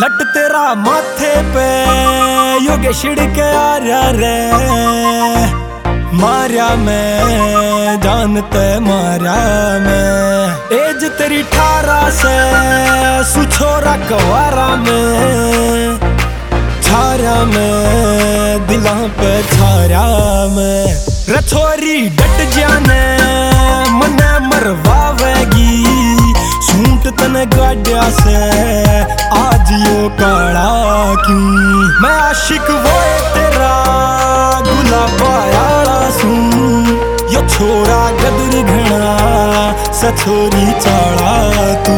लट तेरा माथे पे योगे छिड़के आ रहा रे, मारिया मैं जानते मारिया मैं। एज तेरी 18 से सुछोरा कवारा में, छारा में दिला पे छारा में। रछोरी डट जाने मने मरवावेगी, सूट तने गाड़िया से आज यो काला क्यों। मैं आशिक वो तेरा गुलाबा यारा सू, यो छोरा गदर घना सछोरी चाड़ा तू।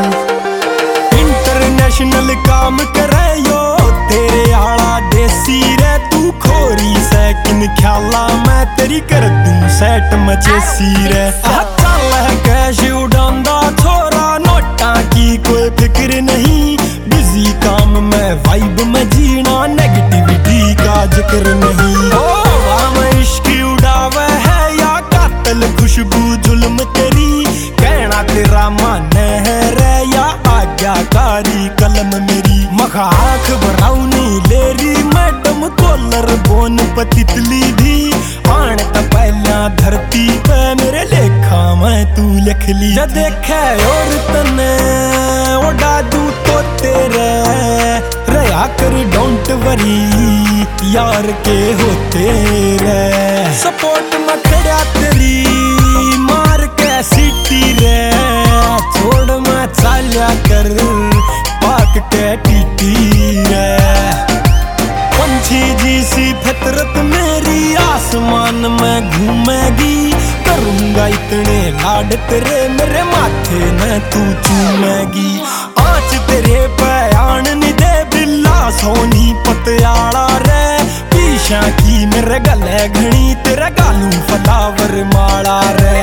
इंटरनेशनल काम करे यो तेरे आला देसी रे, तू खोरी से किन ख्याला मैं तेरी कर दूं सेट मचेसी रे। चल है कैश उड़ांदा छोरा नोटा की कोई फिक्र नहीं, बिजी काम में वाइब में जीना नेगेटिविटी का जिक्र नहीं। ओ वाम इश्क उड़ावे है या कातल खुशबू जुल्म तेरी, कहना तेरा माने है रे या आज्ञाकारी कलम मेरी। मखा आँख ब्राउनी लेरी मैडम कॉलर बोन पतितली भी, आन त पहला धरती पे मेरे लेखा मैं तू लिख ली। जब देखे और तने ओडा दू तो तेरे रया कर डोंट वरी यार के होते रे। सपोर्ट में खड़ा तेरी मार के सीटी रे, छोड़ मैं चाल्या कर पाक के टीटी रे। पंछी जी फितरत मेरी आसमान में घूमेगी, करूंगा इतने लाड तेरे मेरे माथे में तू चूमेगी। आँच तेरे पे आन नहीं दे बिल्ला सोनी पतियाला रे, पीछा की मेरे गले घनी तेरे गालू फलावर माला रे।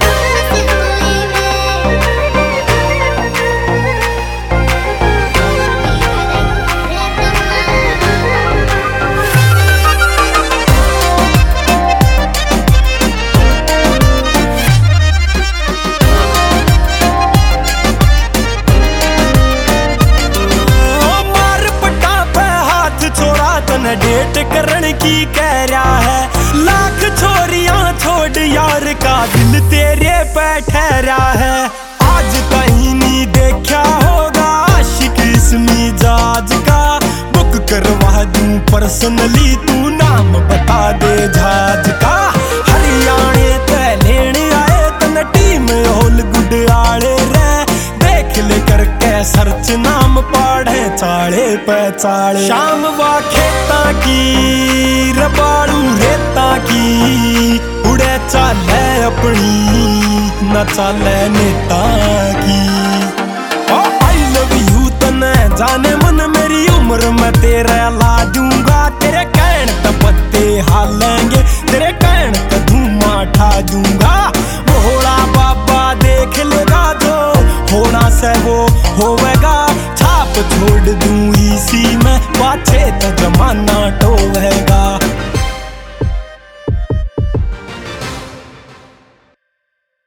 डेट करण की कह रहा है, लाख छोरियां छोड़ यार का दिल तेरे पे ठहरा है। आज कहीं नहीं देखा होगा आशिक इस मिजाज का, बुक करवा दूं पर्सनली तू नाम बता दे जहाज का। हरियाणे ते लेने आए तन टीम होल गुड आड़े रे, देख ले करके सर्च नाम पढ़े चाले पे चाले। शाम वा खेता की रबाड़ू रेता की, उड़े चाले अपनी न चाले नेता की। ओ आई लव यू तने जाने मन मेरी उम्र में तेरे ला दूंगा, तेरे कहन त पत्ते हालेंगे तेरे कहन त धुआं ठा दूंगा। भोला बाबा देख लेगा जो होना से वो होवेगा, छाप छोड़ दूं इसी में पाछे तो जमाना टोवेगा।